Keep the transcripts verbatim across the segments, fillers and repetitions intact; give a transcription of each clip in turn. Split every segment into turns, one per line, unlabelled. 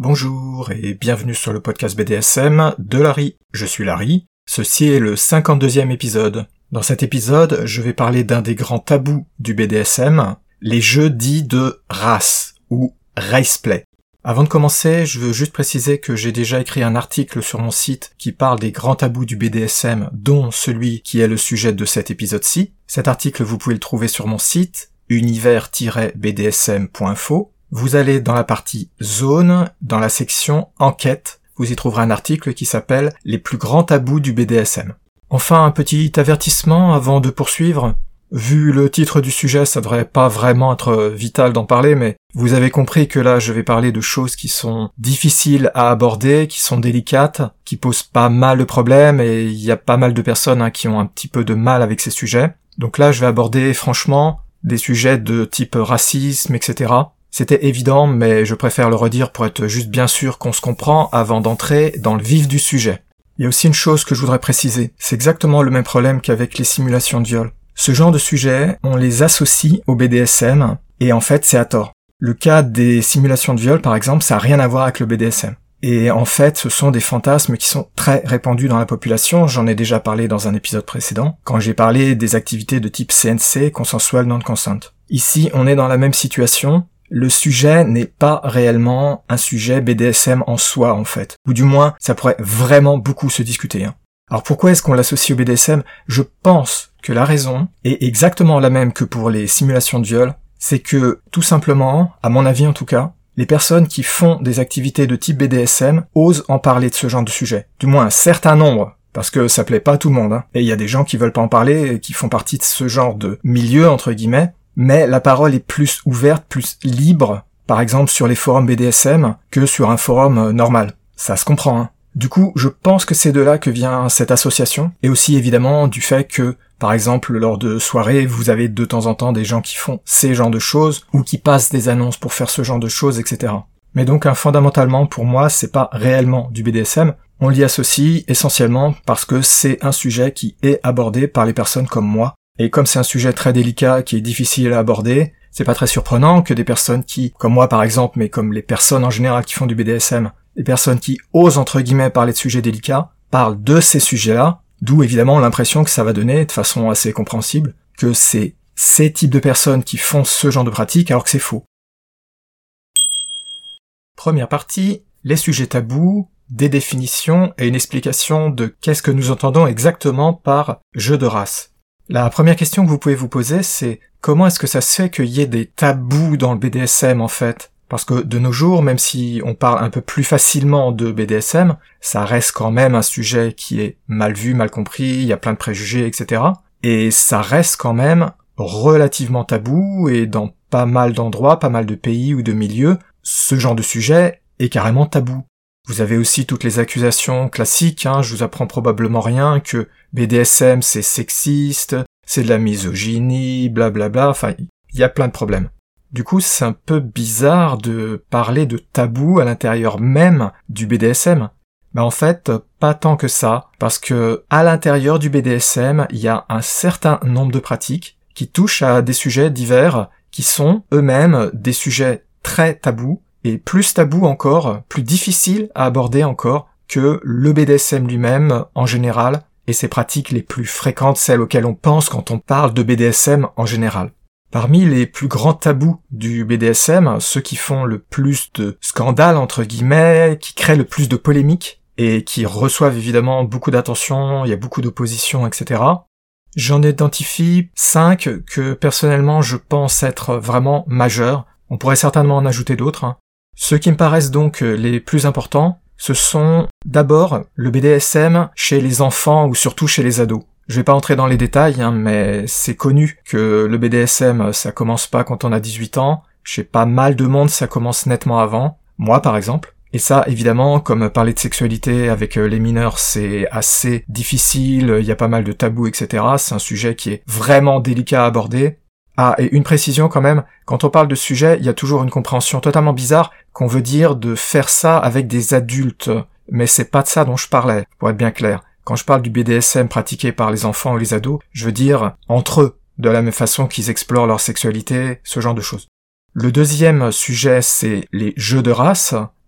Bonjour et bienvenue sur le podcast B D S M de Larry. Je suis Larry, ceci est le cinquante-deuxième épisode. Dans cet épisode, je vais parler d'un des grands tabous du B D S M, les jeux dits de race ou raceplay. Avant de commencer, je veux juste préciser que j'ai déjà écrit un article sur mon site qui parle des grands tabous du B D S M, dont celui qui est le sujet de cet épisode-ci. Cet article, vous pouvez le trouver sur mon site, univers tiret b d s m point info. Vous allez dans la partie zone, dans la section enquête, vous y trouverez un article qui s'appelle « Les plus grands tabous du B D S M ». Enfin, un petit avertissement avant de poursuivre. Vu le titre du sujet, ça devrait pas vraiment être vital d'en parler, mais vous avez compris que là, je vais parler de choses qui sont difficiles à aborder, qui sont délicates, qui posent pas mal de problèmes, et il y a pas mal de personnes hein, qui ont un petit peu de mal avec ces sujets. Donc là, je vais aborder, franchement, des sujets de type racisme, et cetera. C'était évident, mais je préfère le redire pour être juste bien sûr qu'on se comprend avant d'entrer dans le vif du sujet. Il y a aussi une chose que je voudrais préciser, c'est exactement le même problème qu'avec les simulations de viol. Ce genre de sujets, on les associe au B D S M, et en fait c'est à tort. Le cas des simulations de viol par exemple, ça n'a rien à voir avec le B D S M. Et en fait, ce sont des fantasmes qui sont très répandus dans la population, j'en ai déjà parlé dans un épisode précédent, quand j'ai parlé des activités de type C N C, consensual non-consent. Ici, on est dans la même situation. Le sujet n'est pas réellement un sujet B D S M en soi, en fait. Ou du moins, ça pourrait vraiment beaucoup se discuter. Hein. Alors pourquoi est-ce qu'on l'associe au B D S M ? Je pense que la raison est exactement la même que pour les simulations de viol. C'est que, tout simplement, à mon avis en tout cas, les personnes qui font des activités de type B D S M osent en parler de ce genre de sujet. Du moins un certain nombre. Parce que ça plaît pas à tout le monde. Hein. Et il y a des gens qui veulent pas en parler et qui font partie de ce genre de milieu, entre guillemets. Mais la parole est plus ouverte, plus libre, par exemple sur les forums B D S M, que sur un forum normal. Ça se comprend, hein. Du coup, je pense que c'est de là que vient cette association, et aussi évidemment du fait que, par exemple, lors de soirées, vous avez de temps en temps des gens qui font ces genres de choses, ou qui passent des annonces pour faire ce genre de choses, et cetera. Mais donc, hein, fondamentalement, pour moi, c'est pas réellement du B D S M, on l'y associe essentiellement parce que c'est un sujet qui est abordé par les personnes comme moi. Et comme c'est un sujet très délicat qui est difficile à aborder, c'est pas très surprenant que des personnes qui, comme moi par exemple, mais comme les personnes en général qui font du B D S M, des personnes qui osent entre guillemets parler de sujets délicats, parlent de ces sujets-là, d'où évidemment l'impression que ça va donner, de façon assez compréhensible, que c'est ces types de personnes qui font ce genre de pratique alors que c'est faux. Première partie, les sujets tabous, des définitions et une explication de qu'est-ce que nous entendons exactement par jeu de race. La première question que vous pouvez vous poser, c'est comment est-ce que ça se fait qu'il y ait des tabous dans le B D S M en fait ? Parce que de nos jours, même si on parle un peu plus facilement de B D S M, ça reste quand même un sujet qui est mal vu, mal compris, il y a plein de préjugés, et cetera. Et ça reste quand même relativement tabou, et dans pas mal d'endroits, pas mal de pays ou de milieux, ce genre de sujet est carrément tabou. Vous avez aussi toutes les accusations classiques, hein, je vous apprends probablement rien, que B D S M c'est sexiste, c'est de la misogynie, blablabla, enfin, il y a plein de problèmes. Du coup, c'est un peu bizarre de parler de tabou à l'intérieur même du B D S M. Mais en fait, pas tant que ça, parce que à l'intérieur du B D S M, il y a un certain nombre de pratiques qui touchent à des sujets divers, qui sont eux-mêmes des sujets très tabous, et plus tabou encore, plus difficile à aborder encore que le B D S M lui-même en général, et ses pratiques les plus fréquentes, celles auxquelles on pense quand on parle de B D S M en général. Parmi les plus grands tabous du B D S M, ceux qui font le plus de scandales entre guillemets, qui créent le plus de polémiques, et qui reçoivent évidemment beaucoup d'attention, il y a beaucoup d'opposition, et cetera. J'en identifie cinq que personnellement je pense être vraiment majeurs. On pourrait certainement en ajouter d'autres, hein. Ceux qui me paraissent donc les plus importants, ce sont d'abord le B D S M chez les enfants ou surtout chez les ados. Je vais pas entrer dans les détails, hein, mais c'est connu que le B D S M, ça commence pas quand on a dix-huit ans. Chez pas mal de monde, ça commence nettement avant. Moi, par exemple. Et ça, évidemment, comme parler de sexualité avec les mineurs, c'est assez difficile, il y a pas mal de tabous, et cetera. C'est un sujet qui est vraiment délicat à aborder. Ah, et une précision quand même, quand on parle de sujet, il y a toujours une compréhension totalement bizarre qu'on veut dire de faire ça avec des adultes. Mais c'est pas de ça dont je parlais, pour être bien clair. Quand je parle du B D S M pratiqué par les enfants ou les ados, je veux dire entre eux, de la même façon qu'ils explorent leur sexualité, ce genre de choses. Le deuxième sujet, c'est les jeux de race.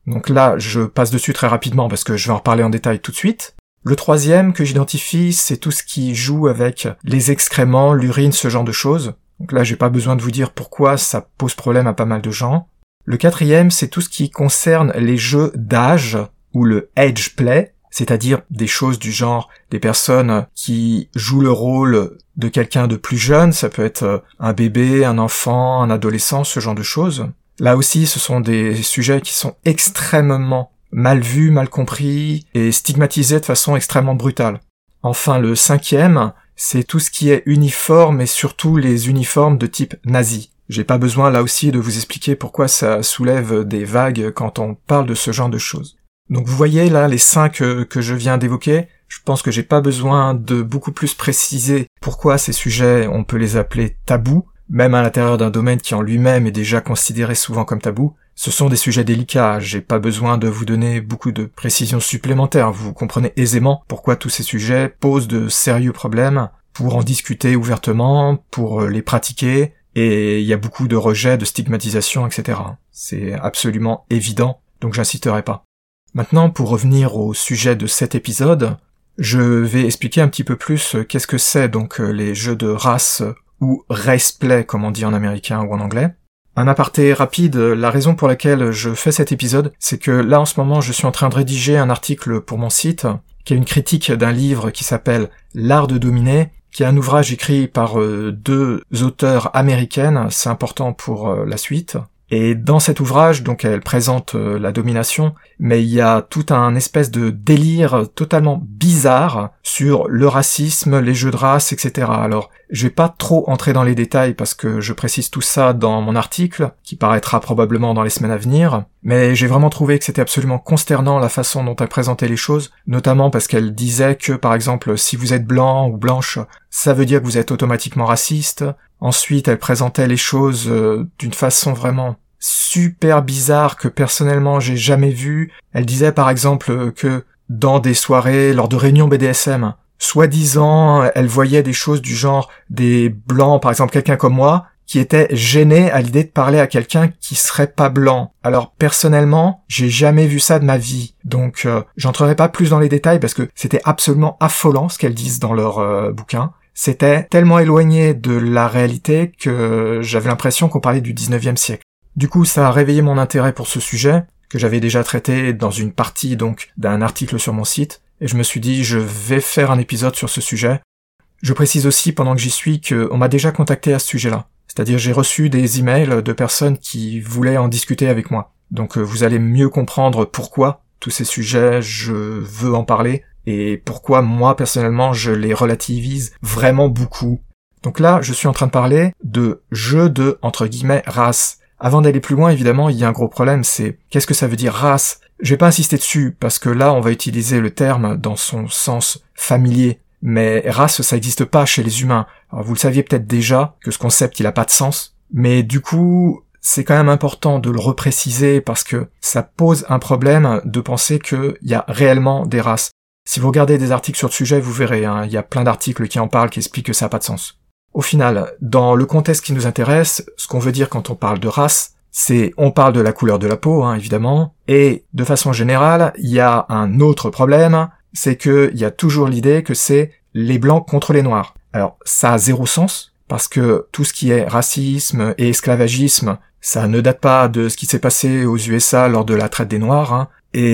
Donc là, je passe dessus très rapidement parce que je vais en reparler en détail tout de suite. Le troisième que j'identifie, c'est tout ce qui joue avec les excréments, l'urine, ce genre de choses. Donc là, j'ai pas besoin de vous dire pourquoi ça pose problème à pas mal de gens. Le quatrième, c'est tout ce qui concerne les jeux d'âge, ou le age play, c'est-à-dire des choses du genre des personnes qui jouent le rôle de quelqu'un de plus jeune, ça peut être un bébé, un enfant, un adolescent, ce genre de choses. Là aussi, ce sont des sujets qui sont extrêmement mal vus, mal compris, et stigmatisés de façon extrêmement brutale. Enfin, le cinquième, c'est tout ce qui est uniforme, et surtout les uniformes de type nazi. J'ai pas besoin là aussi de vous expliquer pourquoi ça soulève des vagues quand on parle de ce genre de choses. Donc vous voyez là les cinq que, que je viens d'évoquer, je pense que j'ai pas besoin de beaucoup plus préciser pourquoi ces sujets on peut les appeler tabous, même à l'intérieur d'un domaine qui en lui-même est déjà considéré souvent comme tabou. Ce sont des sujets délicats, j'ai pas besoin de vous donner beaucoup de précisions supplémentaires, vous comprenez aisément pourquoi tous ces sujets posent de sérieux problèmes pour en discuter ouvertement, pour les pratiquer, et il y a beaucoup de rejets, de stigmatisation, et cetera. C'est absolument évident, donc j'inciterai pas. Maintenant, pour revenir au sujet de cet épisode, je vais expliquer un petit peu plus qu'est-ce que c'est donc les jeux de race ou race play comme on dit en américain ou en anglais. Un aparté rapide, la raison pour laquelle je fais cet épisode, c'est que là en ce moment je suis en train de rédiger un article pour mon site qui est une critique d'un livre qui s'appelle L'art de dominer, qui est un ouvrage écrit par euh, deux auteurs américaines, c'est important pour euh, la suite. Et dans cet ouvrage, donc elle présente euh, la domination, mais il y a tout un espèce de délire totalement bizarre sur le racisme, les jeux de race, et cetera. Alors, je vais pas trop entrer dans les détails parce que je précise tout ça dans mon article, qui paraîtra probablement dans les semaines à venir, mais j'ai vraiment trouvé que c'était absolument consternant la façon dont elle présentait les choses, notamment parce qu'elle disait que, par exemple, si vous êtes blanc ou blanche, ça veut dire que vous êtes automatiquement raciste. Ensuite, elle présentait les choses euh, d'une façon vraiment super bizarre que personnellement j'ai jamais vue. Elle disait par exemple que dans des soirées, lors de réunions B D S M, soi-disant, elle voyait des choses du genre des blancs, par exemple quelqu'un comme moi, qui était gêné à l'idée de parler à quelqu'un qui serait pas blanc. Alors personnellement, j'ai jamais vu ça de ma vie. Donc euh, j'entrerai pas plus dans les détails parce que c'était absolument affolant ce qu'elles disent dans leur euh, bouquin. C'était tellement éloigné de la réalité que j'avais l'impression qu'on parlait du dix-neuvième siècle. Du coup, ça a réveillé mon intérêt pour ce sujet, que j'avais déjà traité dans une partie donc d'un article sur mon site, et je me suis dit je vais faire un épisode sur ce sujet. Je précise aussi pendant que j'y suis qu'on m'a déjà contacté à ce sujet-là. C'est-à-dire j'ai reçu des emails de personnes qui voulaient en discuter avec moi. Donc vous allez mieux comprendre pourquoi tous ces sujets je veux en parler, et pourquoi moi personnellement je les relativise vraiment beaucoup. Donc là, je suis en train de parler de jeux de, entre guillemets, race. Avant d'aller plus loin, évidemment, il y a un gros problème, c'est qu'est-ce que ça veut dire race? Je vais pas insister dessus, parce que là, on va utiliser le terme dans son sens familier. Mais race, ça n'existe pas chez les humains. Alors, vous le saviez peut-être déjà, que ce concept, il a pas de sens. Mais du coup, c'est quand même important de le repréciser, parce que ça pose un problème de penser qu'il y a réellement des races. Si vous regardez des articles sur le sujet, vous verrez, hein, il y a plein d'articles qui en parlent, qui expliquent que ça n'a pas de sens. Au final, dans le contexte qui nous intéresse, ce qu'on veut dire quand on parle de race, c'est on parle de la couleur de la peau, hein, évidemment, et de façon générale, il y a un autre problème, c'est qu'il y a toujours l'idée que c'est les blancs contre les noirs. Alors, ça a zéro sens, parce que tout ce qui est racisme et esclavagisme, ça ne date pas de ce qui s'est passé aux U S A lors de la traite des noirs, hein,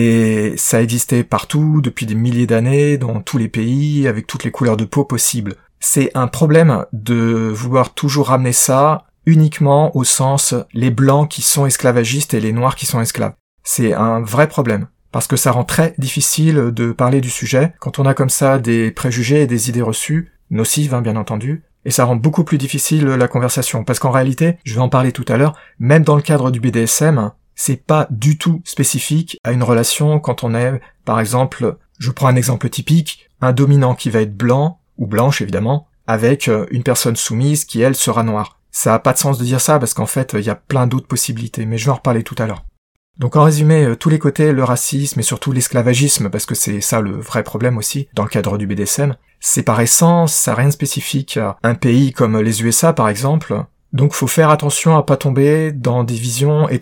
et ça a existé partout, depuis des milliers d'années, dans tous les pays, avec toutes les couleurs de peau possibles. C'est un problème de vouloir toujours ramener ça uniquement au sens les blancs qui sont esclavagistes et les noirs qui sont esclaves. C'est un vrai problème, parce que ça rend très difficile de parler du sujet quand on a comme ça des préjugés et des idées reçues, nocives hein, bien entendu, et ça rend beaucoup plus difficile la conversation, parce qu'en réalité, je vais en parler tout à l'heure, même dans le cadre du B D S M, c'est pas du tout spécifique à une relation quand on est, par exemple, je prends un exemple typique, un dominant qui va être blanc, ou blanche évidemment, avec une personne soumise qui elle sera noire. Ça a pas de sens de dire ça parce qu'en fait il y a plein d'autres possibilités, mais je vais en reparler tout à l'heure. Donc en résumé, tous les côtés, le racisme et surtout l'esclavagisme, parce que c'est ça le vrai problème aussi, dans le cadre du B D S M, c'est par essence, ça n'a rien de spécifique à un pays comme les U S A par exemple, donc faut faire attention à pas tomber dans des visions étroites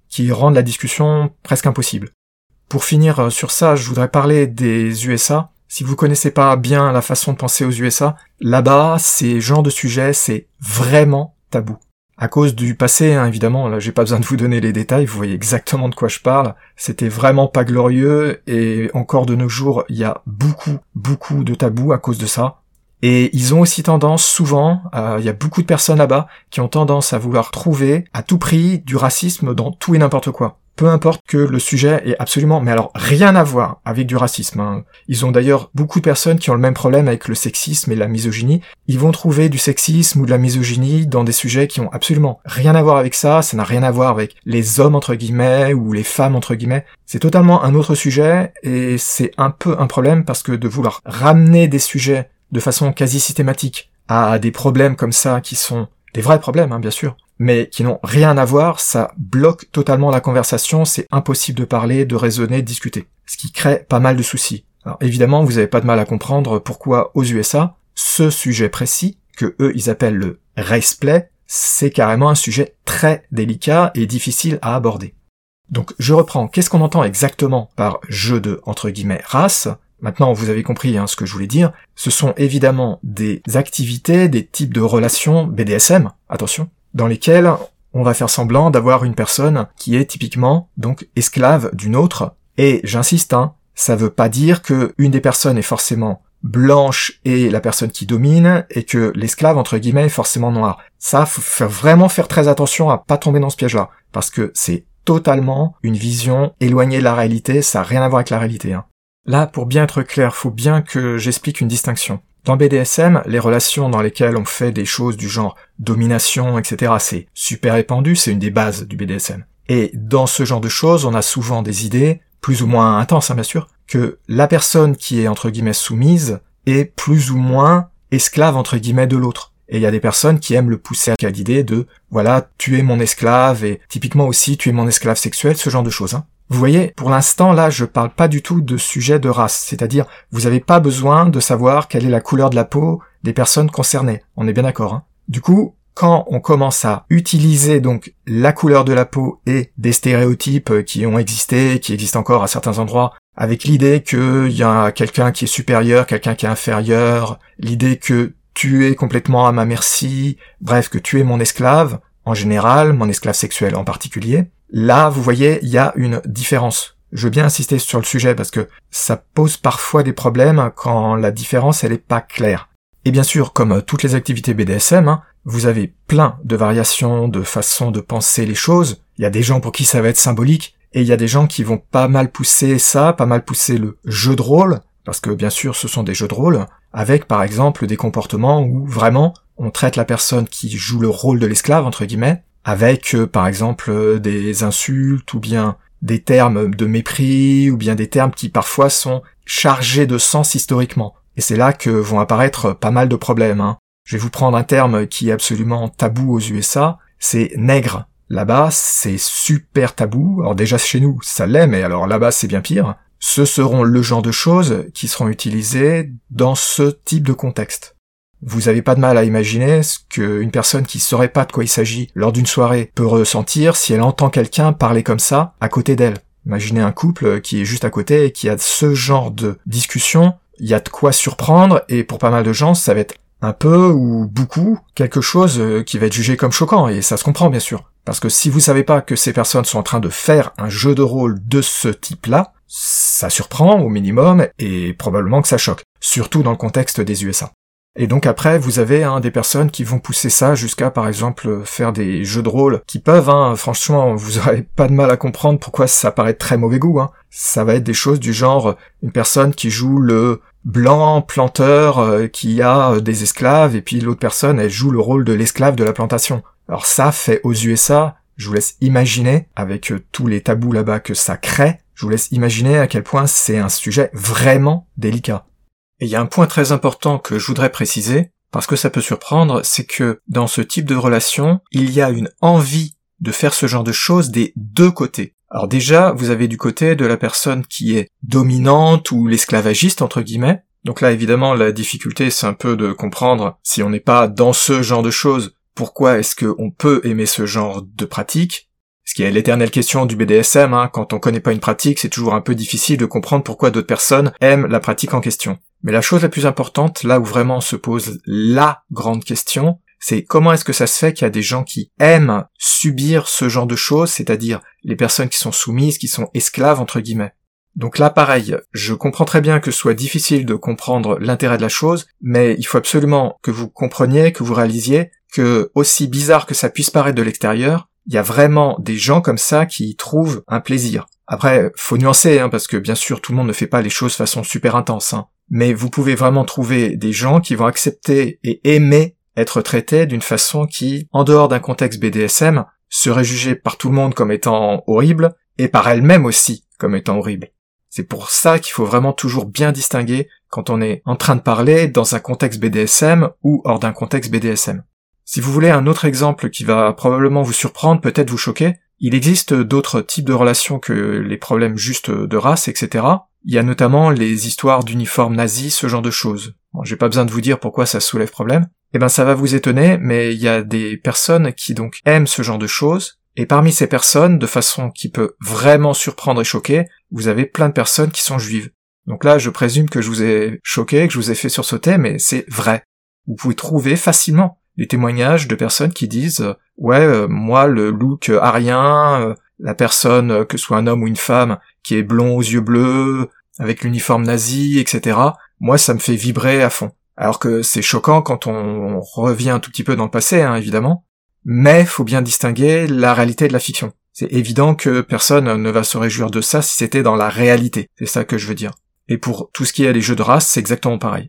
qui rendent la discussion presque impossible. Pour finir sur ça, je voudrais parler des U S A. Si vous connaissez pas bien la façon de penser aux U S A, là-bas, ces genres de sujets, c'est vraiment tabou. À cause du passé, hein, évidemment, là j'ai pas besoin de vous donner les détails, vous voyez exactement de quoi je parle, c'était vraiment pas glorieux, et encore de nos jours, il y a beaucoup, beaucoup de tabous à cause de ça. Et ils ont aussi tendance, souvent, il y a beaucoup de personnes là-bas qui ont tendance à vouloir trouver à tout prix du racisme dans tout et n'importe quoi. Peu importe que le sujet ait absolument, mais alors rien à voir avec du racisme. Hein. Ils ont d'ailleurs beaucoup de personnes qui ont le même problème avec le sexisme et la misogynie. Ils vont trouver du sexisme ou de la misogynie dans des sujets qui ont absolument rien à voir avec ça. Ça n'a rien à voir avec les hommes entre guillemets ou les femmes entre guillemets. C'est totalement un autre sujet et c'est un peu un problème parce que de vouloir ramener des sujets de façon quasi systématique à des problèmes comme ça qui sont des vrais problèmes, hein, bien sûr, mais qui n'ont rien à voir, ça bloque totalement la conversation, c'est impossible de parler, de raisonner, de discuter. Ce qui crée pas mal de soucis. Alors évidemment, vous n'avez pas de mal à comprendre pourquoi aux U S A, ce sujet précis, que eux ils appellent le raceplay, c'est carrément un sujet très délicat et difficile à aborder. Donc je reprends, qu'est-ce qu'on entend exactement par jeu de, entre guillemets, race ? Maintenant, vous avez compris hein, ce que je voulais dire. Ce sont évidemment des activités, des types de relations B D S M, attention, dans lesquelles on va faire semblant d'avoir une personne qui est typiquement donc esclave d'une autre. Et j'insiste, hein, ça veut pas dire que une des personnes est forcément blanche et la personne qui domine, et que l'esclave entre guillemets est forcément noir. Ça, faut faire, vraiment faire très attention à pas tomber dans ce piège-là, parce que c'est totalement une vision éloignée de la réalité. Ça a rien à voir avec la réalité. Hein. Là, pour bien être clair, faut bien que j'explique une distinction. Dans B D S M, les relations dans lesquelles on fait des choses du genre domination, et cetera, c'est super répandu, c'est une des bases du B D S M. Et dans ce genre de choses, on a souvent des idées, plus ou moins intenses, hein, bien sûr, que la personne qui est, entre guillemets, soumise est plus ou moins esclave, entre guillemets, de l'autre. Et il y a des personnes qui aiment le pousser à l'idée de, voilà, tu es mon esclave, et typiquement aussi, tu es mon esclave sexuel, ce genre de choses, hein. Vous voyez, pour l'instant, là, je parle pas du tout de sujet de race, c'est-à-dire, vous n'avez pas besoin de savoir quelle est la couleur de la peau des personnes concernées. On est bien d'accord, hein. Du coup, quand on commence à utiliser donc la couleur de la peau et des stéréotypes qui ont existé, qui existent encore à certains endroits, avec l'idée qu'il y a quelqu'un qui est supérieur, quelqu'un qui est inférieur, l'idée que tu es complètement à ma merci, bref, que tu es mon esclave, en général, mon esclave sexuel en particulier, là, vous voyez, il y a une différence. Je veux bien insister sur le sujet parce que ça pose parfois des problèmes quand la différence, elle est pas claire. Et bien sûr, comme toutes les activités B D S M, hein, vous avez plein de variations, de façons de penser les choses. Il y a des gens pour qui ça va être symbolique, et il y a des gens qui vont pas mal pousser ça, pas mal pousser le jeu de rôle, parce que bien sûr, ce sont des jeux de rôle, avec par exemple des comportements où vraiment on traite la personne qui joue le rôle de l'esclave, entre guillemets, avec euh, par exemple euh, des insultes ou bien des termes de mépris ou bien des termes qui parfois sont chargés de sens historiquement. Et c'est là que vont apparaître pas mal de problèmes. Hein. Je vais vous prendre un terme qui est absolument tabou aux U S A, c'est nègre. Là-bas, c'est super tabou. Alors déjà chez nous, ça l'est, mais alors là-bas, c'est bien pire. Ce seront le genre de choses qui seront utilisées dans ce type de contexte. Vous avez pas de mal à imaginer ce qu'une personne qui saurait pas de quoi il s'agit lors d'une soirée peut ressentir si elle entend quelqu'un parler comme ça à côté d'elle. Imaginez un couple qui est juste à côté et qui a ce genre de discussion, il y a de quoi surprendre, et pour pas mal de gens, ça va être un peu ou beaucoup quelque chose qui va être jugé comme choquant, et ça se comprend bien sûr. Parce que si vous savez pas que ces personnes sont en train de faire un jeu de rôle de ce type-là, ça surprend au minimum, et probablement que ça choque, surtout dans le contexte des U S A. Et donc après, vous avez hein, des personnes qui vont pousser ça jusqu'à, par exemple, faire des jeux de rôle qui peuvent, hein, franchement, vous aurez pas de mal à comprendre pourquoi ça paraît de très mauvais goût. Hein. Ça va être des choses du genre une personne qui joue le blanc planteur euh, qui a euh, des esclaves, et puis l'autre personne, elle joue le rôle de l'esclave de la plantation. Alors ça, fait aux U S A, je vous laisse imaginer, avec euh, tous les tabous là-bas que ça crée, je vous laisse imaginer à quel point c'est un sujet vraiment délicat. Et il y a un point très important que je voudrais préciser, parce que ça peut surprendre, c'est que dans ce type de relation, il y a une envie de faire ce genre de choses des deux côtés. Alors déjà, vous avez du côté de la personne qui est dominante ou l'esclavagiste, entre guillemets. Donc là, évidemment, la difficulté, c'est un peu de comprendre, si on n'est pas dans ce genre de choses, pourquoi est-ce qu'on peut aimer ce genre de pratique. Ce qui est l'éternelle question du B D S M, hein. Quand on connaît pas une pratique, c'est toujours un peu difficile de comprendre pourquoi d'autres personnes aiment la pratique en question. Mais la chose la plus importante, là où vraiment se pose la grande question, c'est comment est-ce que ça se fait qu'il y a des gens qui aiment subir ce genre de choses, c'est-à-dire les personnes qui sont soumises, qui sont esclaves entre guillemets. Donc là, pareil, je comprends très bien que ce soit difficile de comprendre l'intérêt de la chose, mais il faut absolument que vous compreniez, que vous réalisiez que, aussi bizarre que ça puisse paraître de l'extérieur, il y a vraiment des gens comme ça qui y trouvent un plaisir. Après, faut nuancer, hein, parce que bien sûr, tout le monde ne fait pas les choses de façon super intense, hein. Mais vous pouvez vraiment trouver des gens qui vont accepter et aimer être traités d'une façon qui, en dehors d'un contexte B D S M, serait jugée par tout le monde comme étant horrible, et par elle-même aussi comme étant horrible. C'est pour ça qu'il faut vraiment toujours bien distinguer quand on est en train de parler dans un contexte B D S M ou hors d'un contexte B D S M. Si vous voulez un autre exemple qui va probablement vous surprendre, peut-être vous choquer, il existe d'autres types de relations que les problèmes juste de race, et cetera. Il y a notamment les histoires d'uniformes nazis, ce genre de choses. Bon, j'ai pas besoin de vous dire pourquoi ça soulève problème. Eh ben ça va vous étonner, mais il y a des personnes qui donc aiment ce genre de choses, et parmi ces personnes, de façon qui peut vraiment surprendre et choquer, vous avez plein de personnes qui sont juives. Donc là, je présume que je vous ai choqué, que je vous ai fait sursauter, mais c'est vrai. Vous pouvez trouver facilement des témoignages de personnes qui disent euh, « Ouais, euh, moi, le look arien, euh, la personne, euh, que ce soit un homme ou une femme, qui est blond aux yeux bleus, avec l'uniforme nazi, et cetera, moi, ça me fait vibrer à fond. » Alors que c'est choquant quand on revient un tout petit peu dans le passé, hein, évidemment, mais faut bien distinguer la réalité de la fiction. C'est évident que personne ne va se réjouir de ça si c'était dans la réalité, c'est ça que je veux dire. Et pour tout ce qui est les jeux de race, c'est exactement pareil.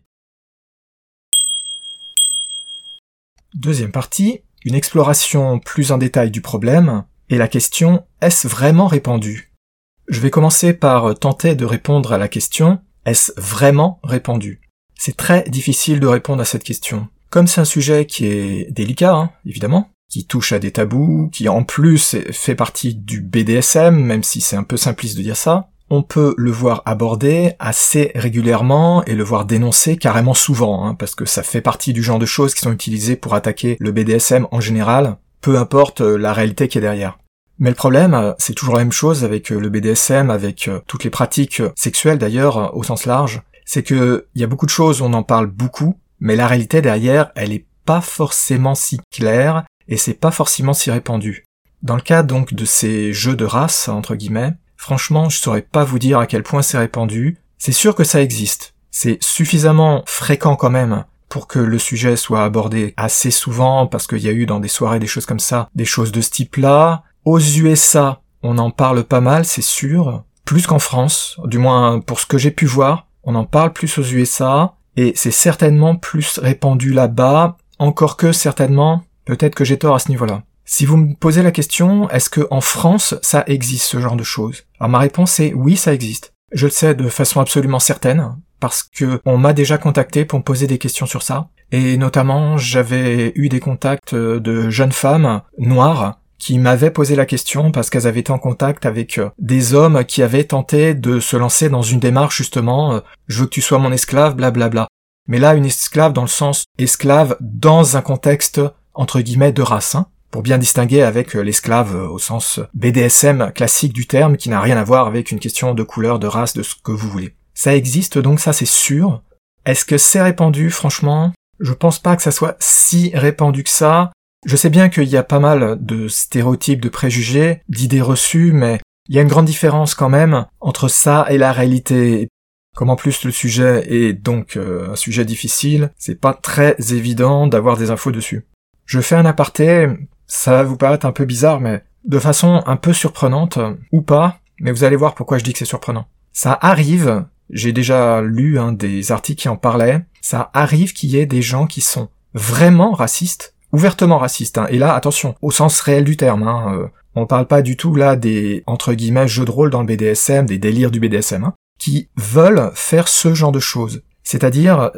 Deuxième partie, une exploration plus en détail du problème, et la question « Est-ce vraiment répandu ?» Je vais commencer par tenter de répondre à la question « Est-ce vraiment répandu ?» C'est très difficile de répondre à cette question. Comme c'est un sujet qui est délicat, hein, évidemment, qui touche à des tabous, qui en plus fait partie du B D S M, même si c'est un peu simpliste de dire ça, on peut le voir abordé assez régulièrement et le voir dénoncé carrément souvent, hein, parce que ça fait partie du genre de choses qui sont utilisées pour attaquer le B D S M en général, peu importe la réalité qui est derrière. Mais le problème, c'est toujours la même chose avec le B D S M, avec toutes les pratiques sexuelles d'ailleurs, au sens large, c'est que il y a beaucoup de choses, on en parle beaucoup, mais la réalité derrière, elle est pas forcément si claire, et c'est pas forcément si répandu. Dans le cas donc de ces jeux de race, entre guillemets, franchement, je saurais pas vous dire à quel point c'est répandu. C'est sûr que ça existe. C'est suffisamment fréquent quand même pour que le sujet soit abordé assez souvent, parce qu'il y a eu dans des soirées des choses comme ça, des choses de ce type-là. Aux U S A, on en parle pas mal, c'est sûr. Plus qu'en France, du moins pour ce que j'ai pu voir, on en parle plus aux U S A, et c'est certainement plus répandu là-bas, encore que certainement, peut-être que j'ai tort à ce niveau-là. Si vous me posez la question, est-ce que en France, ça existe ce genre de choses? Alors ma réponse est oui, ça existe. Je le sais de façon absolument certaine, parce que on m'a déjà contacté pour me poser des questions sur ça, et notamment j'avais eu des contacts de jeunes femmes noires qui m'avaient posé la question parce qu'elles avaient été en contact avec des hommes qui avaient tenté de se lancer dans une démarche justement « je veux que tu sois mon esclave, blablabla ». Mais là, une esclave dans le sens esclave dans un contexte entre guillemets de race, hein, pour bien distinguer avec l'esclave au sens B D S M classique du terme, qui n'a rien à voir avec une question de couleur, de race, de ce que vous voulez. Ça existe donc, ça c'est sûr. Est-ce que c'est répandu? Franchement, je pense pas que ça soit si répandu que ça. Je sais bien qu'il y a pas mal de stéréotypes, de préjugés, d'idées reçues, mais il y a une grande différence quand même entre ça et la réalité. Comme en plus le sujet est donc euh, un sujet difficile, c'est pas très évident d'avoir des infos dessus. Je fais un aparté, ça va vous paraître un peu bizarre, mais de façon un peu surprenante, ou pas, mais vous allez voir pourquoi je dis que c'est surprenant. Ça arrive, j'ai déjà lu hein, des articles qui en parlaient, ça arrive qu'il y ait des gens qui sont vraiment racistes, ouvertement racistes, hein, et là, attention, au sens réel du terme, hein, euh, on parle pas du tout là des, entre guillemets, jeux de rôle dans le B D S M, des délires du B D S M, hein, qui veulent faire ce genre de choses. C'est-à-dire,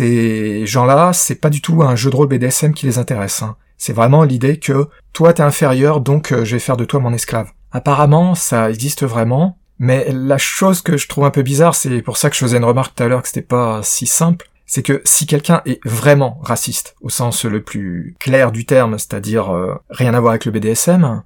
ces gens-là, c'est pas du tout un jeu de rôle B D S M qui les intéresse. Hein. C'est vraiment l'idée que toi t'es inférieur, donc euh, je vais faire de toi mon esclave. Apparemment, ça existe vraiment, mais la chose que je trouve un peu bizarre, c'est pour ça que je faisais une remarque tout à l'heure que c'était pas si simple, c'est que si quelqu'un est vraiment raciste, au sens le plus clair du terme, c'est-à-dire euh, rien à voir avec le B D S M,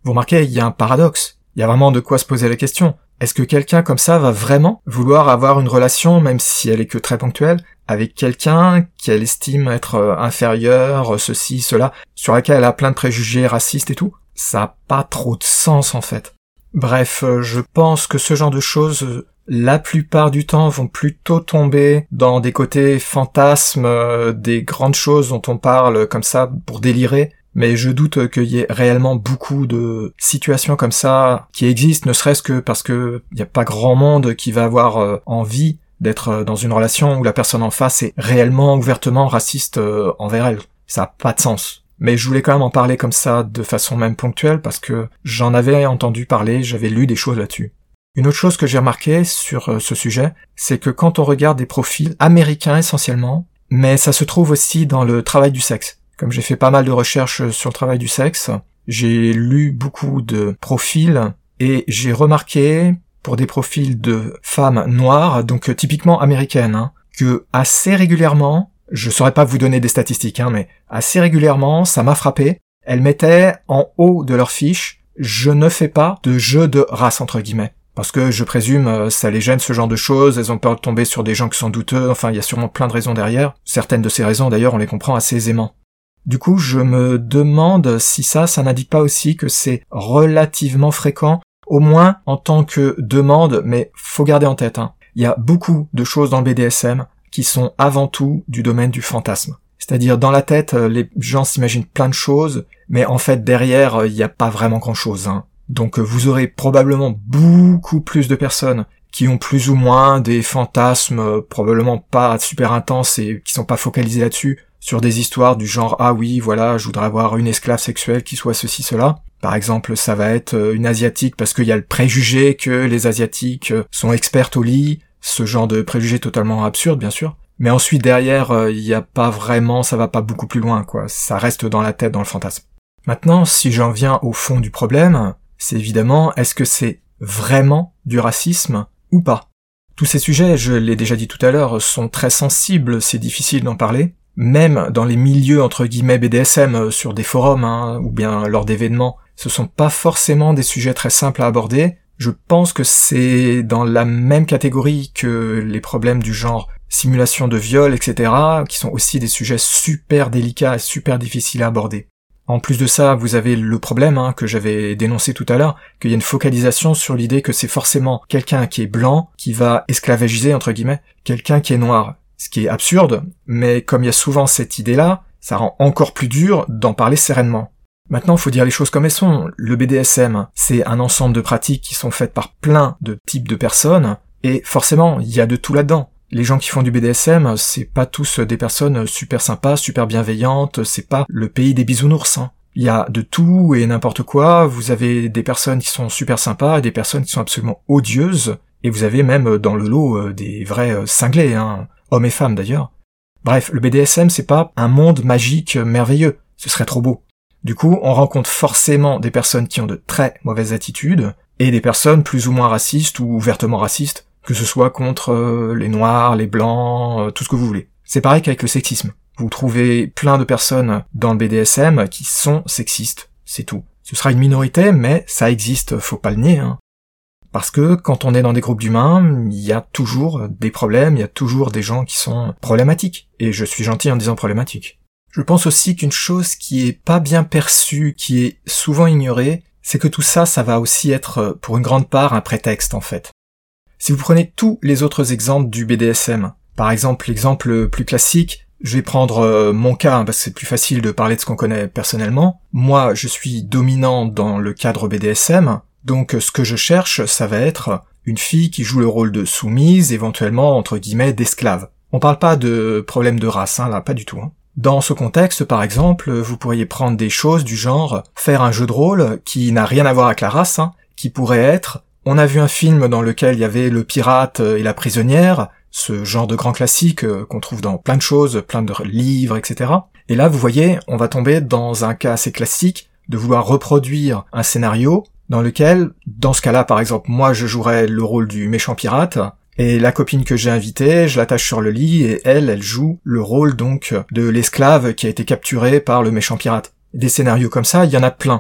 Vous remarquez, il y a un paradoxe. Il y a vraiment de quoi se poser la question. Est-ce que quelqu'un comme ça va vraiment vouloir avoir une relation, même si elle est que très ponctuelle, avec quelqu'un qu'elle estime être inférieur, ceci, cela, sur laquelle elle a plein de préjugés racistes et tout? Ça n'a pas trop de sens en fait. Bref, je pense que ce genre de choses, la plupart du temps, vont plutôt tomber dans des côtés fantasmes, des grandes choses dont on parle comme ça pour délirer, mais je doute qu'il y ait réellement beaucoup de situations comme ça qui existent, ne serait-ce que parce que il n'y a pas grand monde qui va avoir envie d'être dans une relation où la personne en face est réellement ouvertement raciste envers elle. Ça n'a pas de sens. Mais je voulais quand même en parler comme ça, de façon même ponctuelle, parce que j'en avais entendu parler, j'avais lu des choses là-dessus. Une autre chose que j'ai remarqué sur ce sujet, c'est que quand on regarde des profils américains essentiellement, mais ça se trouve aussi dans le travail du sexe. Comme j'ai fait pas mal de recherches sur le travail du sexe, j'ai lu beaucoup de profils, et j'ai remarqué, pour des profils de femmes noires, donc typiquement américaines, hein, que assez régulièrement, je saurais pas vous donner des statistiques, hein, mais assez régulièrement, ça m'a frappé, elles mettaient en haut de leur fiche « Je ne fais pas de jeu de race » entre guillemets. Parce que je présume ça les gêne ce genre de choses, elles ont peur de tomber sur des gens qui sont douteux, enfin il y a sûrement plein de raisons derrière. Certaines de ces raisons d'ailleurs on les comprend assez aisément. Du coup je me demande si ça, ça n'indique pas aussi que c'est relativement fréquent, au moins en tant que demande, mais faut garder en tête, hein. Il y a beaucoup de choses dans le B D S M qui sont avant tout du domaine du fantasme. C'est-à-dire dans la tête, les gens s'imaginent plein de choses, mais en fait derrière, il n'y a pas vraiment grand-chose, hein. Donc vous aurez probablement beaucoup plus de personnes qui ont plus ou moins des fantasmes, probablement pas super intenses et qui sont pas focalisés là-dessus, sur des histoires du genre « Ah oui, voilà, je voudrais avoir une esclave sexuelle qui soit ceci, cela ». Par exemple, ça va être une asiatique parce qu'il y a le préjugé que les asiatiques sont expertes au lit, ce genre de préjugé totalement absurde, bien sûr. Mais ensuite, derrière, il y a pas vraiment, ça va pas beaucoup plus loin, quoi. Ça reste dans la tête, dans le fantasme. Maintenant, si j'en viens au fond du problème, c'est évidemment, est-ce que c'est vraiment du racisme ou pas? Tous ces sujets, je l'ai déjà dit tout à l'heure, sont très sensibles, c'est difficile d'en parler. Même dans les milieux, entre guillemets, B D S M, sur des forums, hein, ou bien lors d'événements, ce sont pas forcément des sujets très simples à aborder. Je pense que c'est dans la même catégorie que les problèmes du genre simulation de viol, et cetera, qui sont aussi des sujets super délicats et super difficiles à aborder. En plus de ça, vous avez le problème, hein, que j'avais dénoncé tout à l'heure, qu'il y a une focalisation sur l'idée que c'est forcément quelqu'un qui est blanc qui va esclavagiser, entre guillemets, quelqu'un qui est noir. Ce qui est absurde, mais comme il y a souvent cette idée-là, ça rend encore plus dur d'en parler sereinement. Maintenant, faut dire les choses comme elles sont. Le B D S M, c'est un ensemble de pratiques qui sont faites par plein de types de personnes, et forcément, il y a de tout là-dedans. Les gens qui font du B D S M, c'est pas tous des personnes super sympas, super bienveillantes, c'est pas le pays des bisounours, hein. Il y a de tout et n'importe quoi, vous avez des personnes qui sont super sympas et des personnes qui sont absolument odieuses, et vous avez même dans le lot des vrais cinglés, hein, hommes et femmes d'ailleurs. Bref, le B D S M c'est pas un monde magique merveilleux, ce serait trop beau. Du coup, on rencontre forcément des personnes qui ont de très mauvaises attitudes, et des personnes plus ou moins racistes ou ouvertement racistes, que ce soit contre euh, les noirs, les blancs, euh, tout ce que vous voulez. C'est pareil qu'avec le sexisme. Vous trouvez plein de personnes dans le B D S M qui sont sexistes, c'est tout. Ce sera une minorité, mais ça existe, faut pas le nier, hein. Parce que quand on est dans des groupes d'humains, il y a toujours des problèmes, il y a toujours des gens qui sont problématiques. Et je suis gentil en disant problématiques. Je pense aussi qu'une chose qui est pas bien perçue, qui est souvent ignorée, c'est que tout ça, ça va aussi être pour une grande part un prétexte en fait. Si vous prenez tous les autres exemples du B D S M, par exemple l'exemple le plus classique, je vais prendre euh, mon cas, hein, parce que c'est plus facile de parler de ce qu'on connaît personnellement. Moi, je suis dominant dans le cadre B D S M, donc ce que je cherche, ça va être une fille qui joue le rôle de soumise, éventuellement entre guillemets d'esclave. On parle pas de problème de race, hein, là, pas du tout. Hein. Dans ce contexte, par exemple, vous pourriez prendre des choses du genre faire un jeu de rôle qui n'a rien à voir avec la race, hein, qui pourrait être on a vu un film dans lequel il y avait le pirate et la prisonnière, ce genre de grand classique qu'on trouve dans plein de choses, plein de livres, et cetera. Et là, vous voyez, on va tomber dans un cas assez classique de vouloir reproduire un scénario dans lequel, dans ce cas-là, par exemple, moi je jouerais le rôle du méchant pirate, et la copine que j'ai invitée, je l'attache sur le lit, et elle, elle joue le rôle donc de l'esclave qui a été capturé par le méchant pirate. Des scénarios comme ça, il y en a plein.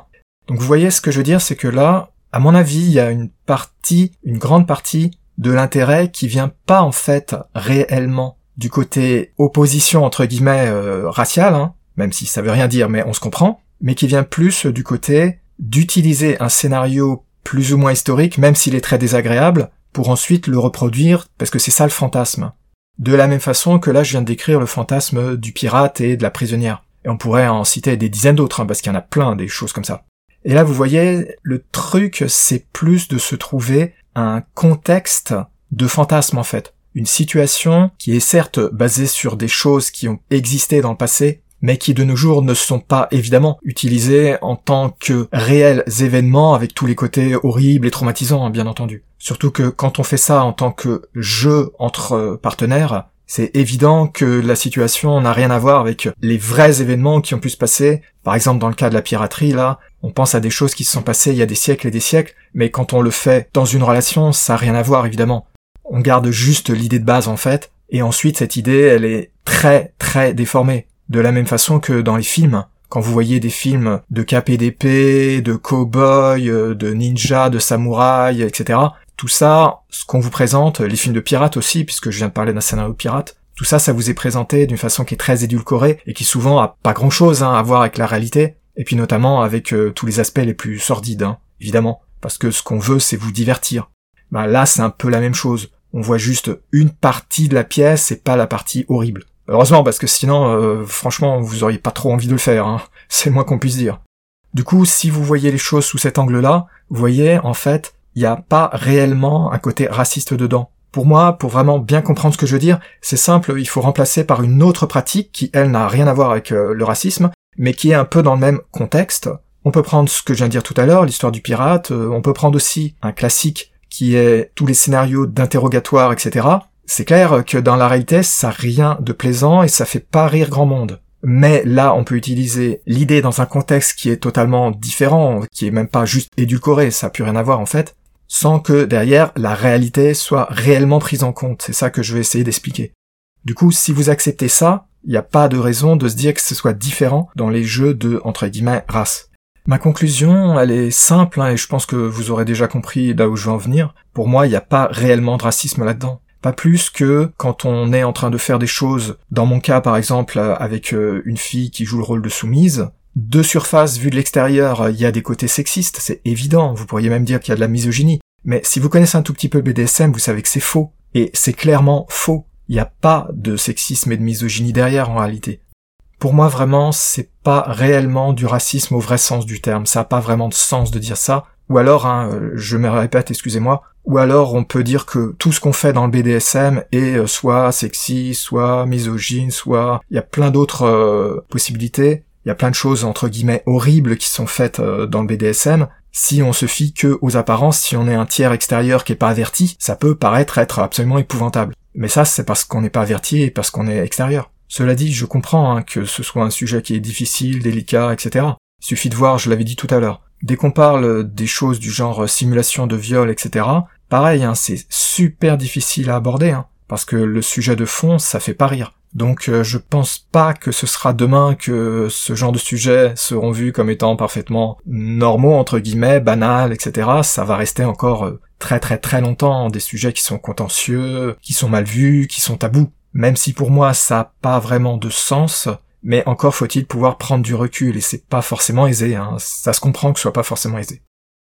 Donc vous voyez ce que je veux dire, c'est que là, à mon avis, il y a une partie, une grande partie de l'intérêt qui vient pas en fait réellement du côté opposition entre guillemets euh, raciale, hein, même si ça veut rien dire, mais on se comprend, mais qui vient plus du côté d'utiliser un scénario plus ou moins historique, même s'il est très désagréable, pour ensuite le reproduire, parce que c'est ça le fantasme. De la même façon que là je viens de décrire le fantasme du pirate et de la prisonnière. Et on pourrait en citer des dizaines d'autres, hein, parce qu'il y en a plein des choses comme ça. Et là vous voyez, le truc c'est plus de se trouver un contexte de fantasme en fait. Une situation qui est certes basée sur des choses qui ont existé dans le passé, mais qui de nos jours ne sont pas évidemment utilisées en tant que réels événements avec tous les côtés horribles et traumatisants, bien entendu. Surtout que quand on fait ça en tant que jeu entre partenaires, c'est évident que la situation n'a rien à voir avec les vrais événements qui ont pu se passer. Par exemple, dans le cas de la piraterie, là, on pense à des choses qui se sont passées il y a des siècles et des siècles, mais quand on le fait dans une relation, ça n'a rien à voir, évidemment. On garde juste l'idée de base, en fait, et ensuite, cette idée, elle est très, très déformée. De la même façon que dans les films, quand vous voyez des films de K P D P, de cow-boy, de ninja, de samouraï, et cetera, tout ça, ce qu'on vous présente, les films de pirates aussi, puisque je viens de parler d'un scénario de pirate, tout ça, ça vous est présenté d'une façon qui est très édulcorée et qui souvent a pas grand-chose hein, à voir avec la réalité, et puis notamment avec euh, tous les aspects les plus sordides, hein, évidemment, parce que ce qu'on veut, c'est vous divertir. Ben là, c'est un peu la même chose. On voit juste une partie de la pièce et pas la partie horrible. Heureusement, parce que sinon, euh, franchement, vous auriez pas trop envie de le faire, hein. C'est le moins qu'on puisse dire. Du coup, si vous voyez les choses sous cet angle-là, vous voyez, en fait, il n'y a pas réellement un côté raciste dedans. Pour moi, pour vraiment bien comprendre ce que je veux dire, c'est simple, il faut remplacer par une autre pratique qui, elle, n'a rien à voir avec euh, le racisme, mais qui est un peu dans le même contexte. On peut prendre ce que je viens de dire tout à l'heure, l'histoire du pirate, euh, on peut prendre aussi un classique qui est tous les scénarios d'interrogatoire, et cetera. C'est clair que dans la réalité, ça n'a rien de plaisant et ça fait pas rire grand monde. Mais là, on peut utiliser l'idée dans un contexte qui est totalement différent, qui est même pas juste édulcoré, ça n'a plus rien à voir en fait, sans que derrière, la réalité soit réellement prise en compte. C'est ça que je vais essayer d'expliquer. Du coup, si vous acceptez ça, il n'y a pas de raison de se dire que ce soit différent dans les jeux de, entre guillemets, race. Ma conclusion, elle est simple, hein, et je pense que vous aurez déjà compris là où je veux en venir. Pour moi, il n'y a pas réellement de racisme là-dedans. Pas plus que quand on est en train de faire des choses, dans mon cas par exemple, avec une fille qui joue le rôle de soumise, de surface, vu de l'extérieur, il y a des côtés sexistes, c'est évident, vous pourriez même dire qu'il y a de la misogynie. Mais si vous connaissez un tout petit peu B D S M, vous savez que c'est faux. Et c'est clairement faux. Il n'y a pas de sexisme et de misogynie derrière en réalité. Pour moi vraiment, c'est pas réellement du racisme au vrai sens du terme, ça n'a pas vraiment de sens de dire ça. Ou alors, hein, je me répète, excusez-moi, ou alors on peut dire que tout ce qu'on fait dans le B D S M est soit sexy, soit misogyne, soit... Il y a plein d'autres euh, possibilités, il y a plein de choses entre guillemets horribles qui sont faites euh, dans le B D S M. Si on se fie que aux apparences, si on est un tiers extérieur qui est pas averti, ça peut paraître être absolument épouvantable. Mais ça, c'est parce qu'on n'est pas averti et parce qu'on est extérieur. Cela dit, je comprends hein, que ce soit un sujet qui est difficile, délicat, et cetera. Il suffit de voir, je l'avais dit tout à l'heure. Dès qu'on parle des choses du genre simulation de viol, et cetera, pareil, hein, c'est super difficile à aborder, hein, parce que le sujet de fond, ça fait pas rire. Donc euh, je pense pas que ce sera demain que ce genre de sujets seront vus comme étant parfaitement normaux, entre guillemets, banals, et cetera. Ça va rester encore euh, très très très longtemps des sujets qui sont contentieux, qui sont mal vus, qui sont tabous. Même si pour moi ça a pas vraiment de sens, mais encore faut-il pouvoir prendre du recul, et c'est pas forcément aisé, hein. Ça se comprend que ce soit pas forcément aisé.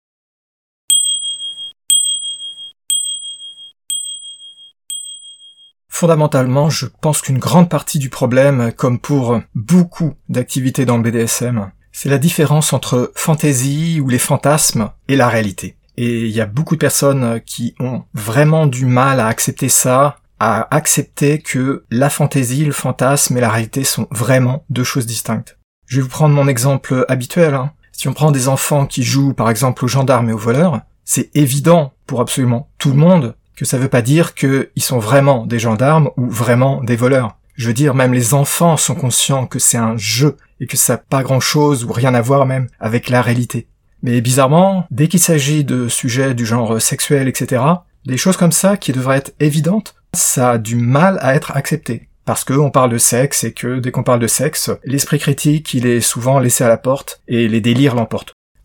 Fondamentalement, je pense qu'une grande partie du problème, comme pour beaucoup d'activités dans le B D S M, c'est la différence entre fantasy ou les fantasmes et la réalité. Et il y a beaucoup de personnes qui ont vraiment du mal à accepter ça, à accepter que la fantaisie, le fantasme et la réalité sont vraiment deux choses distinctes. Je vais vous prendre mon exemple habituel. Hein. Si on prend des enfants qui jouent par exemple aux gendarmes et aux voleurs, c'est évident pour absolument tout le monde que ça veut pas dire qu'ils sont vraiment des gendarmes ou vraiment des voleurs. Je veux dire, même les enfants sont conscients que c'est un jeu et que ça n'a pas grand-chose ou rien à voir même avec la réalité. Mais bizarrement, dès qu'il s'agit de sujets du genre sexuel, et cetera, des choses comme ça qui devraient être évidentes, ça a du mal à être accepté. Parce que on parle de sexe et que dès qu'on parle de sexe, l'esprit critique, il est souvent laissé à la porte et les délires l'emportent.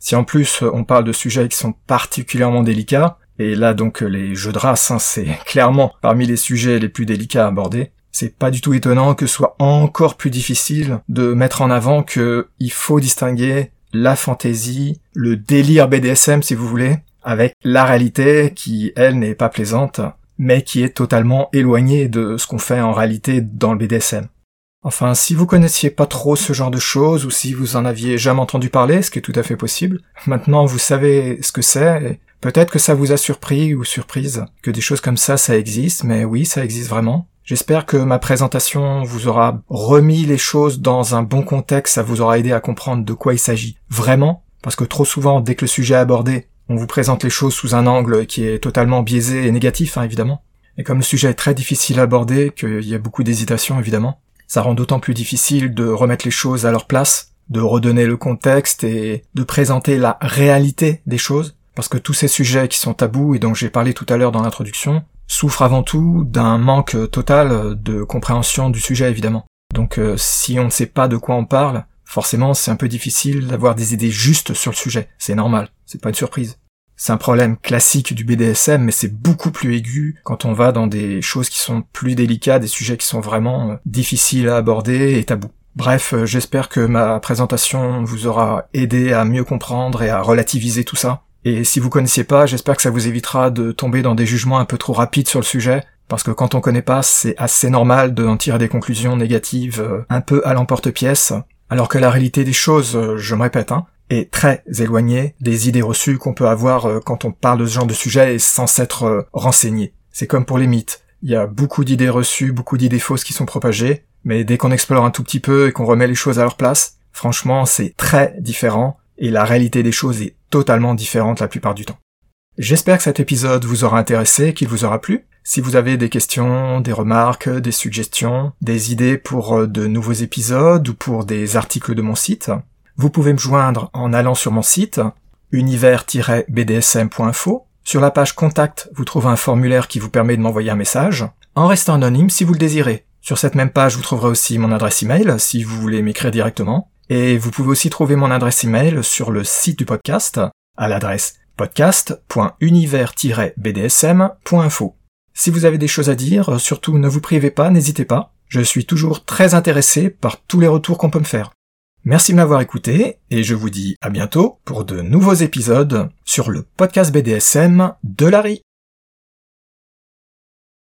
Si en plus on parle de sujets qui sont particulièrement délicats, et là donc les jeux de race, hein, c'est clairement parmi les sujets les plus délicats à aborder, c'est pas du tout étonnant que ce soit encore plus difficile de mettre en avant que il faut distinguer la fantaisie, le délire B D S M si vous voulez, avec la réalité qui, elle, n'est pas plaisante, mais qui est totalement éloignée de ce qu'on fait en réalité dans le B D S M. Enfin, si vous connaissiez pas trop ce genre de choses, ou si vous en aviez jamais entendu parler, ce qui est tout à fait possible, maintenant vous savez ce que c'est, et peut-être que ça vous a surpris ou surprise, que des choses comme ça, ça existe, mais oui, ça existe vraiment. J'espère que ma présentation vous aura remis les choses dans un bon contexte, ça vous aura aidé à comprendre de quoi il s'agit vraiment, parce que trop souvent, dès que le sujet est abordé, on vous présente les choses sous un angle qui est totalement biaisé et négatif, hein, évidemment. Et comme le sujet est très difficile à aborder, qu'il y a beaucoup d'hésitation, évidemment, ça rend d'autant plus difficile de remettre les choses à leur place, de redonner le contexte et de présenter la réalité des choses, parce que tous ces sujets qui sont tabous et dont j'ai parlé tout à l'heure dans l'introduction souffrent avant tout d'un manque total de compréhension du sujet, évidemment. Donc euh, si on ne sait pas de quoi on parle, forcément c'est un peu difficile d'avoir des idées justes sur le sujet, c'est normal, c'est pas une surprise. C'est un problème classique du B D S M, mais c'est beaucoup plus aigu quand on va dans des choses qui sont plus délicates, des sujets qui sont vraiment euh, difficiles à aborder et tabous. Bref, euh, j'espère que ma présentation vous aura aidé à mieux comprendre et à relativiser tout ça. Et si vous connaissiez pas, j'espère que ça vous évitera de tomber dans des jugements un peu trop rapides sur le sujet, parce que quand on connaît pas, c'est assez normal d'en tirer des conclusions négatives euh, un peu à l'emporte-pièce, alors que la réalité des choses, euh, je me répète, hein, est très éloigné des idées reçues qu'on peut avoir euh, quand on parle de ce genre de sujet et sans s'être euh, renseigné. C'est comme pour les mythes. Il y a beaucoup d'idées reçues, beaucoup d'idées fausses qui sont propagées, mais dès qu'on explore un tout petit peu et qu'on remet les choses à leur place, franchement, c'est très différent et la réalité des choses est totalement différente la plupart du temps. J'espère que cet épisode vous aura intéressé, qu'il vous aura plu. Si vous avez des questions, des remarques, des suggestions, des idées pour de nouveaux épisodes ou pour des articles de mon site, vous pouvez me joindre en allant sur mon site, univers tiret b d s m point info. Sur la page Contact, vous trouverez un formulaire qui vous permet de m'envoyer un message, en restant anonyme si vous le désirez. Sur cette même page, vous trouverez aussi mon adresse email, si vous voulez m'écrire directement. Et vous pouvez aussi trouver mon adresse email sur le site du podcast, à l'adresse podcast point univers tiret b d s m point info. Si vous avez des choses à dire, surtout ne vous privez pas, n'hésitez pas. Je suis toujours très intéressé par tous les retours qu'on peut me faire. Merci de m'avoir écouté, et je vous dis à bientôt pour de nouveaux épisodes sur le podcast B D S M de Larry.